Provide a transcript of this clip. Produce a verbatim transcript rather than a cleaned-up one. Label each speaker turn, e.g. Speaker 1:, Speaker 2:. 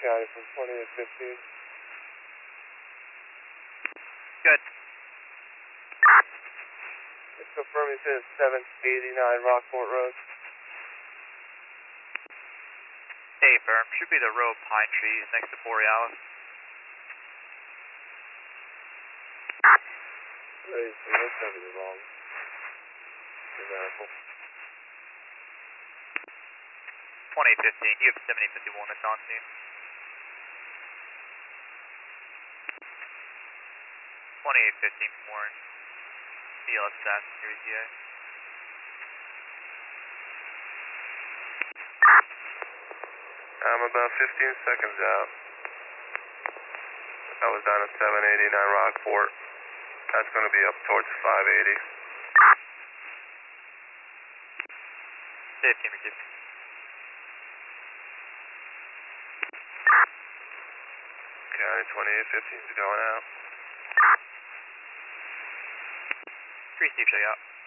Speaker 1: County from twenty to fifteen.
Speaker 2: Good.
Speaker 1: Just confirming to seven eighty-nine Rockport Road.
Speaker 2: Hey, firm. Should be the row of pine trees next to Borealis.
Speaker 1: Raise the list over the wrong example.
Speaker 2: twenty fifteen. You have seventy fifty-one that's on scene. twenty-eight fifteen Warren. B L S S, here is you.
Speaker 1: I'm about fifteen seconds out. I was down at seven eighty-nine Rockport. That's going to be up towards five eighty.
Speaker 2: fifteen, fifteen.
Speaker 1: County twenty-eight fifteen is going out.
Speaker 2: Three Steve, check out.